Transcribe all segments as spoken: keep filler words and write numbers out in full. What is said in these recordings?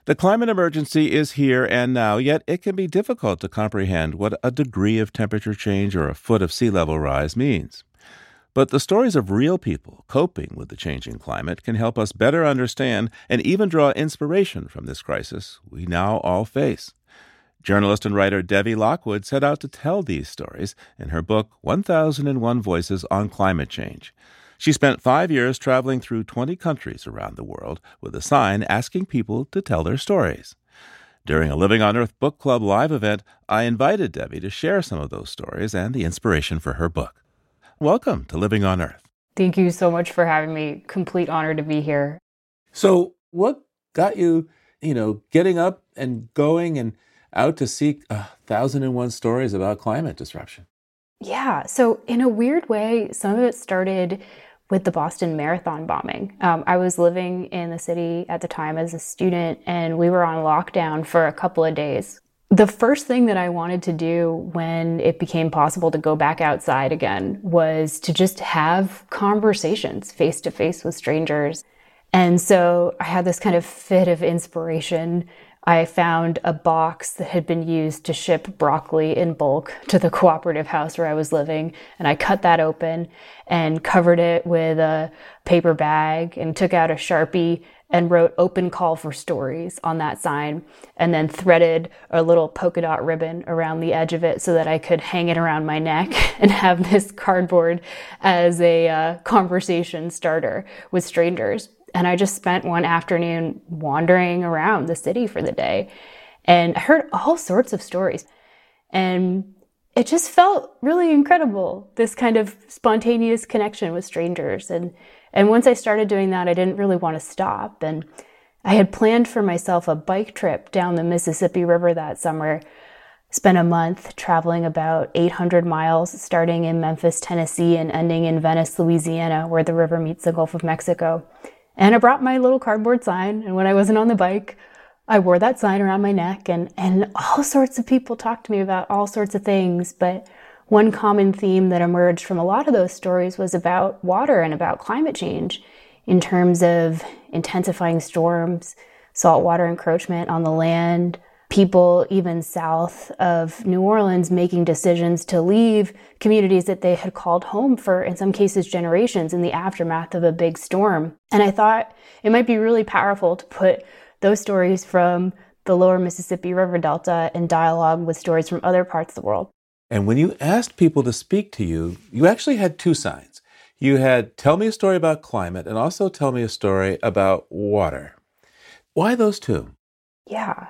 The climate emergency is here and now, yet it can be difficult to comprehend what a degree of temperature change or a foot of sea level rise means. But the stories of real people coping with the changing climate can help us better understand and even draw inspiration from this crisis we now all face. Journalist and writer Devi Lockwood set out to tell these stories in her book, one thousand one Voices on Climate Change. She spent five years traveling through twenty countries around the world with a sign asking people to tell their stories. During a Living on Earth Book Club live event, I invited Devi to share some of those stories and the inspiration for her book. Welcome to Living on Earth. Thank you so much for having me. Complete honor to be here. So what got you, you know, getting up and going and out to seek a thousand and one stories about climate disruption? Yeah, so in a weird way, some of it started with the Boston Marathon bombing. Um, I was living in the city at the time as a student, and we were on lockdown for a couple of days. The first thing that I wanted to do when it became possible to go back outside again was to just have conversations face to face with strangers. And so I had this kind of fit of inspiration. I found a box that had been used to ship broccoli in bulk to the cooperative house where I was living. And I cut that open and covered it with a paper bag and took out a Sharpie and wrote "open call for stories" on that sign, and then threaded a little polka dot ribbon around the edge of it so that I could hang it around my neck and have this cardboard as a uh, conversation starter with strangers. And I just spent one afternoon wandering around the city for the day, and I heard all sorts of stories. And it just felt really incredible, this kind of spontaneous connection with strangers. And And once I started doing that, I didn't really want to stop. And I had planned for myself a bike trip down the Mississippi River that summer. Spent a month traveling about eight hundred miles, starting in Memphis, Tennessee, and ending in Venice, Louisiana, where the river meets the Gulf of Mexico. And I brought my little cardboard sign, and when I wasn't on the bike, I wore that sign around my neck, and, and all sorts of people talked to me about all sorts of things. But one common theme that emerged from a lot of those stories was about water and about climate change in terms of intensifying storms, saltwater encroachment on the land, people even south of New Orleans making decisions to leave communities that they had called home for, in some cases, generations in the aftermath of a big storm. And I thought it might be really powerful to put those stories from the lower Mississippi River Delta in dialogue with stories from other parts of the world. And when you asked people to speak to you, you actually had two signs. You had tell me a story about climate and also tell me a story about water. Why those two? Yeah.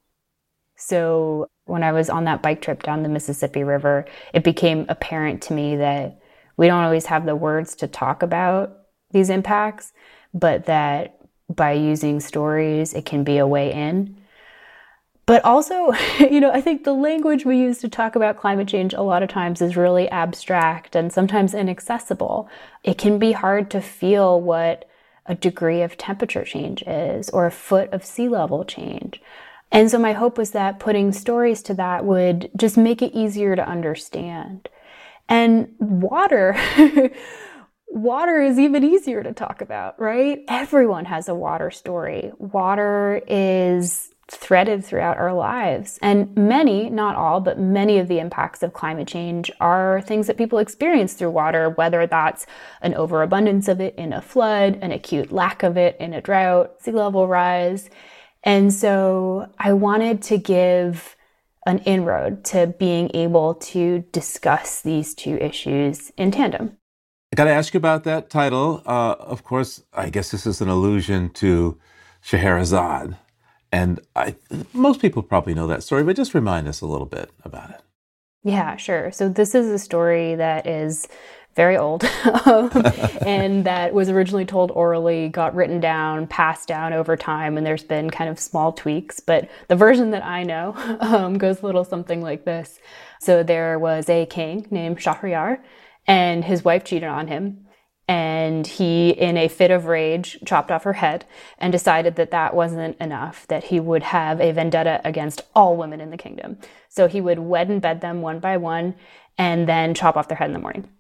So when I was on that bike trip down the Mississippi River, it became apparent to me that we don't always have the words to talk about these impacts, but that by using stories, it can be a way in. But also, you know, I think the language we use to talk about climate change a lot of times is really abstract and sometimes inaccessible. It can be hard to feel what a degree of temperature change is or a foot of sea level change. And so my hope was that putting stories to that would just make it easier to understand. And water, water is even easier to talk about, right? Everyone has a water story. Water is threaded throughout our lives. And many, not all, but many of the impacts of climate change are things that people experience through water, whether that's an overabundance of it in a flood, an acute lack of it in a drought, sea level rise. And so I wanted to give an inroad to being able to discuss these two issues in tandem. I got to ask you about that title. Uh, of course, I guess this is an allusion to Scheherazade. And I, most people probably know that story, but just remind us a little bit about it. Yeah, sure. So this is a story that is very old um, and that was originally told orally, got written down, passed down over time, and there's been kind of small tweaks. But the version that I know um, goes a little something like this. So there was a king named Shahryar, and his wife cheated on him. And he, in a fit of rage, chopped off her head and decided that that wasn't enough, that he would have a vendetta against all women in the kingdom. So he would wed and bed them one by one and then chop off their head in the morning.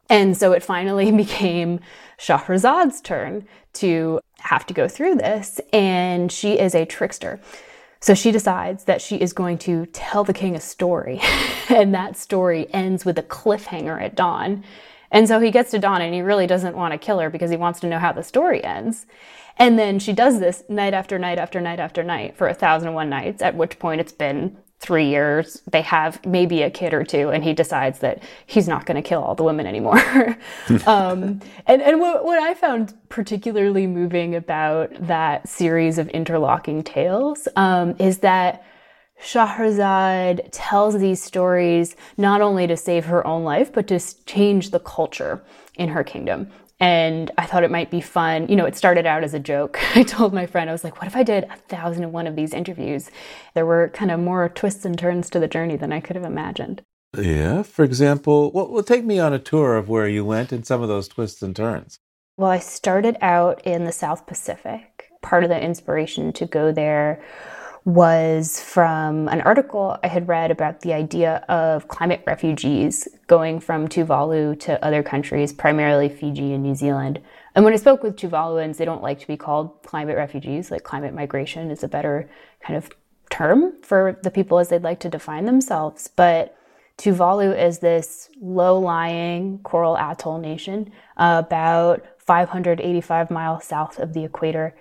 And so it finally became Shahrazad's turn to have to go through this. And she is a trickster. So she decides that she is going to tell the king a story. And that story ends with a cliffhanger at dawn. And so he gets to dawn and he really doesn't want to kill her because he wants to know how the story ends. And then she does this night after night after night after night for a thousand and one nights, at which point it's been three years. They have maybe a kid or two, and he decides that he's not going to kill all the women anymore. um, and and what, what I found particularly moving about that series of interlocking tales um, is that Shahrazad tells these stories not only to save her own life, but to change the culture in her kingdom. And I thought it might be fun. You know, it started out as a joke. I told my friend, I was like, what if I did a thousand and one of these interviews? There were kind of more twists and turns to the journey than I could have imagined. Yeah, for example, well, well, take me on a tour of where you went and some of those twists and turns. Well, I started out in the South Pacific. Part of the inspiration to go there was from an article I had read about the idea of climate refugees going from Tuvalu to other countries, primarily Fiji and New Zealand. And when I spoke with Tuvaluans, they don't like to be called climate refugees. Like, climate migration is a better kind of term for the people as they'd like to define themselves. But Tuvalu is this low-lying coral atoll nation, uh, about five hundred eighty-five miles south of the equator.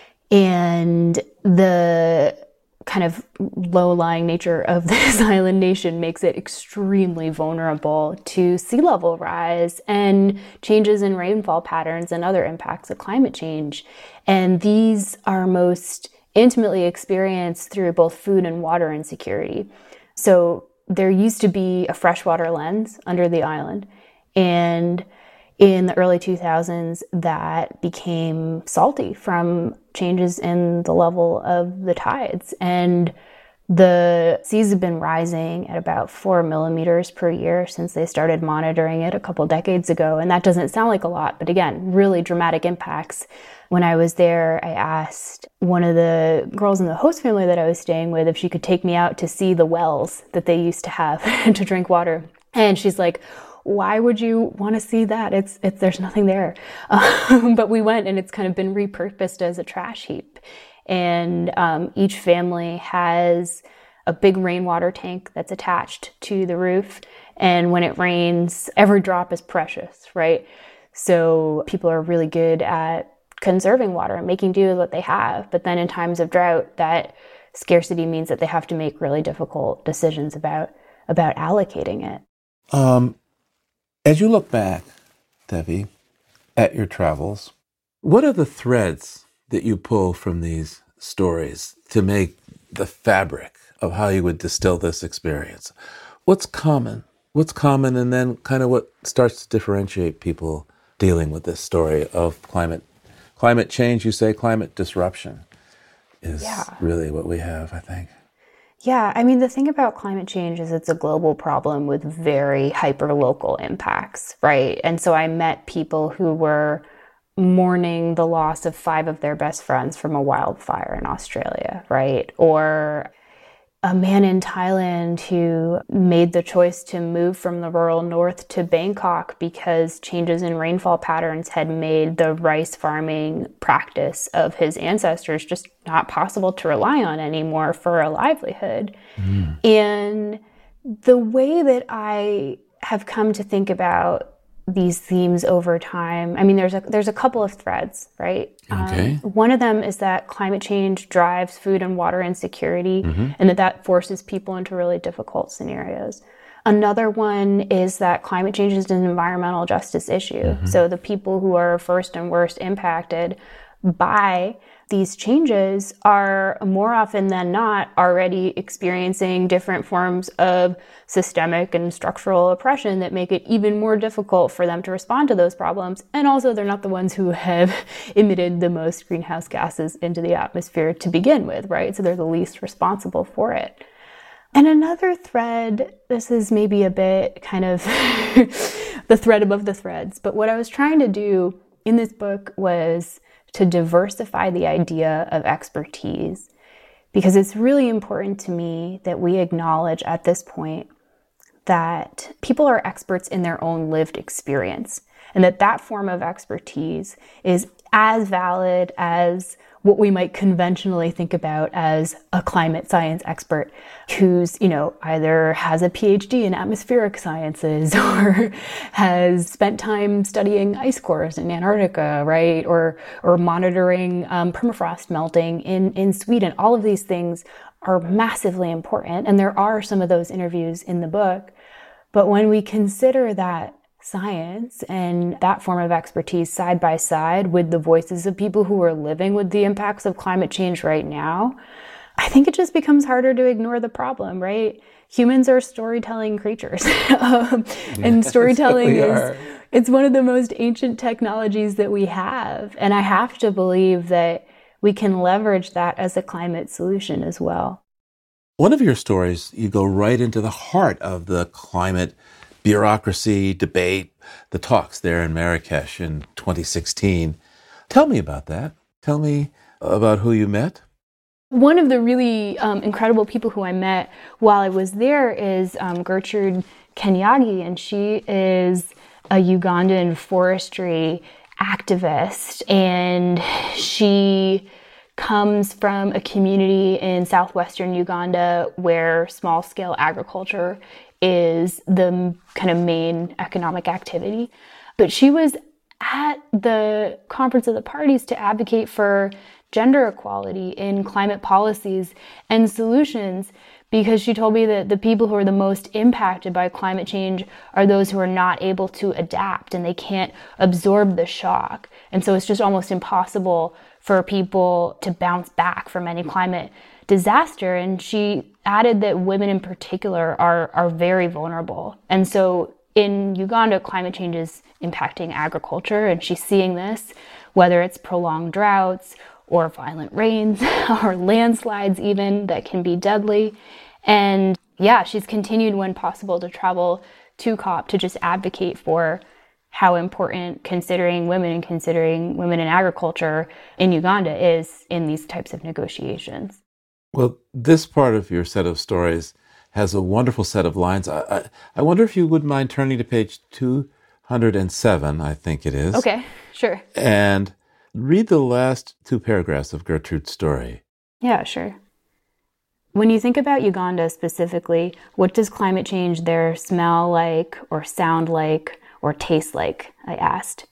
And the kind of low-lying nature of this island nation makes it extremely vulnerable to sea level rise and changes in rainfall patterns and other impacts of climate change. And these are most intimately experienced through both food and water insecurity. So there used to be a freshwater lens under the island, and in the early two thousands, that became salty from changes in the level of the tides. And the seas have been rising at about four millimeters per year since they started monitoring it a couple decades ago. And that doesn't sound like a lot, but again, really dramatic impacts. When I was there, I asked one of the girls in the host family that I was staying with if she could take me out to see the wells that they used to have to drink water. And she's like, why would you want to see that? It's, it's there's nothing there. Um, but we went, and it's kind of been repurposed as a trash heap. And um, each family has a big rainwater tank that's attached to the roof. And when it rains, every drop is precious, right? So people are really good at conserving water and making do with what they have. But then in times of drought, that scarcity means that they have to make really difficult decisions about, about allocating it. Um. As you look back, Devi, at your travels, what are the threads that you pull from these stories to make the fabric of how you would distill this experience? What's common? What's common, and then kind of what starts to differentiate people dealing with this story of climate climate change? You say climate disruption is yeah. really what we have, I think. Yeah, I mean, the thing about climate change is it's a global problem with very hyper-local impacts, right? And so I met people who were mourning the loss of five of their best friends from a wildfire in Australia, right? Or a man in Thailand who made the choice to move from the rural north to Bangkok because changes in rainfall patterns had made the rice farming practice of his ancestors just not possible to rely on anymore for a livelihood. Mm. And the way that I have come to think about these themes over time, I mean, there's a there's a couple of threads, right? Okay. Um, one of them is that climate change drives food and water insecurity, mm-hmm. and that that forces people into really difficult scenarios. Another one is that climate change is an environmental justice issue. Mm-hmm. So the people who are first and worst impacted by these changes are more often than not already experiencing different forms of systemic and structural oppression that make it even more difficult for them to respond to those problems. And also, they're not the ones who have emitted the most greenhouse gases into the atmosphere to begin with, right? So they're the least responsible for it. And another thread, this is maybe a bit kind of the thread above the threads, but what I was trying to do in this book was to diversify the idea of expertise, because it's really important to me that we acknowledge at this point that people are experts in their own lived experience, and that that form of expertise is as valid as what we might conventionally think about as a climate science expert who's, you know, either has a P H D in atmospheric sciences or has spent time studying ice cores in Antarctica, right? Or or monitoring um, permafrost melting in, in Sweden. All of these things are massively important, and there are some of those interviews in the book. But when we consider that science and that form of expertise side by side with the voices of people who are living with the impacts of climate change right now, I think it just becomes harder to ignore the problem, right? Humans are storytelling creatures. um, and storytelling is, it's one of the most ancient technologies that we have. And I have to believe that we can leverage that as a climate solution as well. One of your stories, you go right into the heart of the climate bureaucracy, debate, the talks there in Marrakesh in twenty sixteen. Tell me about that. Tell me about who you met. One of the really um, incredible people who I met while I was there is um, Gertrude Kenyagi, and she is a Ugandan forestry activist, and she comes from a community in southwestern Uganda where small-scale agriculture is the kind of main economic activity. But she was at the Conference of the Parties to advocate for gender equality in climate policies and solutions, because she told me that the people who are the most impacted by climate change are those who are not able to adapt and they can't absorb the shock. And so it's just almost impossible for people to bounce back from any climate disaster. And she added that women in particular are, are very vulnerable. And so in Uganda, climate change is impacting agriculture, and she's seeing this, whether it's prolonged droughts or violent rains or landslides even that can be deadly. And yeah, she's continued when possible to travel to COP to just advocate for how important considering women and considering women in agriculture in Uganda is in these types of negotiations. Well, this part of your set of stories has a wonderful set of lines. I, I, I wonder if you wouldn't mind turning to page two hundred seven, I think it is. Okay, sure. And read the last two paragraphs of Gertrude's story. Yeah, sure. When you think about Uganda specifically, what does climate change there smell like or sound like or taste like? I asked.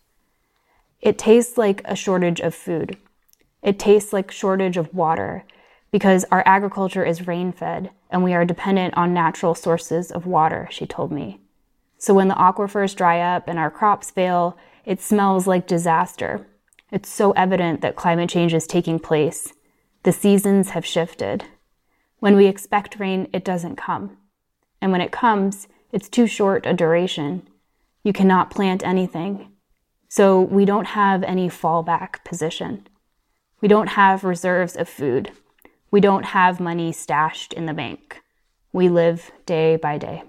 It tastes like a shortage of food. It tastes like shortage of water because our agriculture is rain-fed and we are dependent on natural sources of water, she told me. So when the aquifers dry up and our crops fail, it smells like disaster. It's so evident that climate change is taking place. The seasons have shifted. When we expect rain, it doesn't come. And when it comes, it's too short a duration. You cannot plant anything. So we don't have any fallback position. We don't have reserves of food. We don't have money stashed in the bank. We live day by day.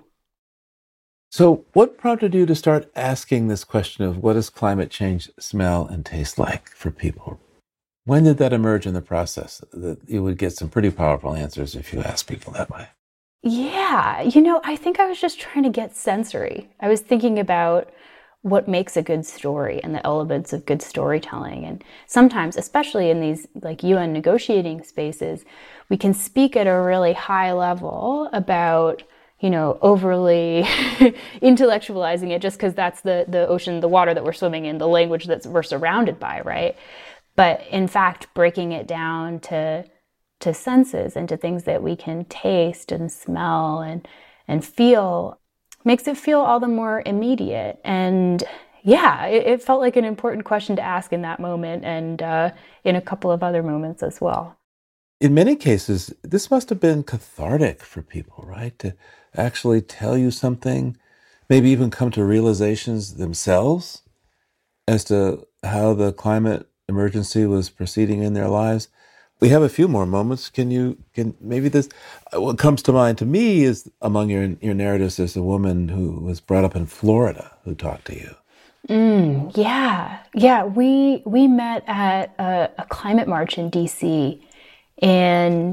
So what prompted you to start asking this question of what does climate change smell and taste like for people? When did that emerge in the process? That you would get some pretty powerful answers if you ask people that way. Yeah, you know, I think I was just trying to get sensory. I was thinking about what makes a good story and the elements of good storytelling. And sometimes, especially in these like U N negotiating spaces, we can speak at a really high level about, you know, overly intellectualizing it just because that's the, the ocean, the water that we're swimming in, the language that we're surrounded by, right? But in fact, breaking it down to to senses and to things that we can taste and smell and and feel makes it feel all the more immediate. And yeah, it, it felt like an important question to ask in that moment and uh, in a couple of other moments as well. In many cases, this must have been cathartic for people, right? To actually tell you something, maybe even come to realizations themselves as to how the climate emergency was proceeding in their lives. We have a few more moments. Can you, can maybe this, what comes to mind to me is among your your narratives, there's a woman who was brought up in Florida who talked to you. Mm, yeah, yeah. We we met at a, a climate march in D C, and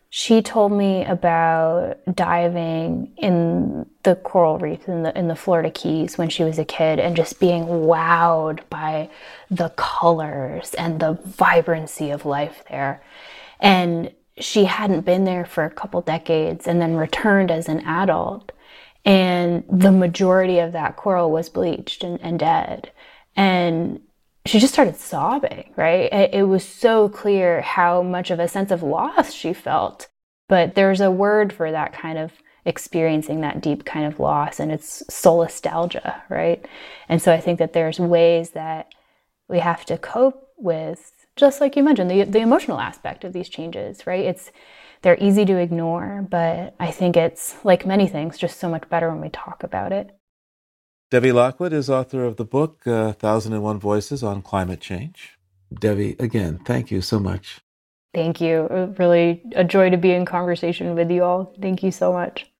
She told me about diving in the coral reef in the in the Florida Keys when she was a kid and just being wowed by the colors and the vibrancy of life there. And she hadn't been there for a couple decades and then returned as an adult. And the majority of that coral was bleached and, and dead. And she just started sobbing, right? It was so clear how much of a sense of loss she felt. But there's a word for that kind of experiencing that deep kind of loss, and it's solastalgia, right? And so I think that there's ways that we have to cope with, just like you mentioned, the, the emotional aspect of these changes, right? It's they're easy to ignore, but I think it's, like many things, just so much better when we talk about it. Debbie Lockwood is author of the book, uh, Thousand and One Voices on Climate Change. Debbie, again, thank you so much. Thank you. Really a joy to be in conversation with you all. Thank you so much.